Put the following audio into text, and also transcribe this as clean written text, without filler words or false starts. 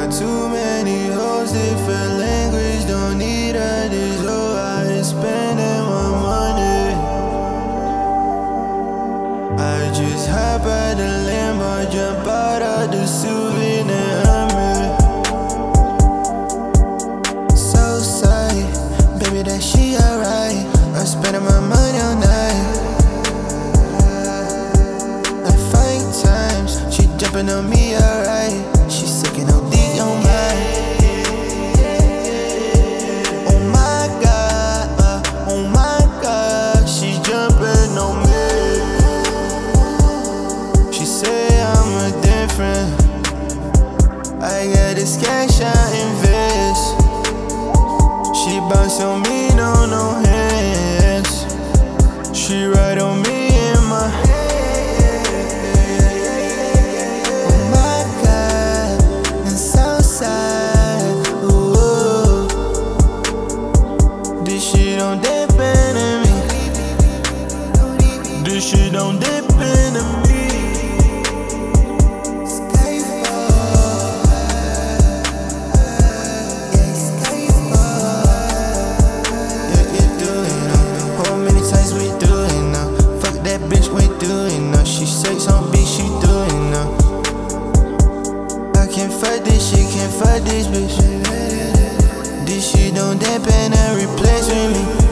Got too many hoes, different language, don't need her. This hoe I ain't spending my money. I just hop out the Lambo, jump out of the souvenir Hermes. So sorry, baby, that she alright. I'm spending my money all night. Like 5 times, she jumping on me alright. She sucking OD on mine. Oh my God, she jumping on me. She say I'm a different. I got this cash, I invest. She bounce on me, no hands. She ride on me in my oh my God, and Southside. Ooh, this shit don't depend on me. This shit don't depend on me. Bitch went through it now. She sex on beat, she do it now. I can't fight this shit, can't fight this bitch. This shit don't depend and replace with me.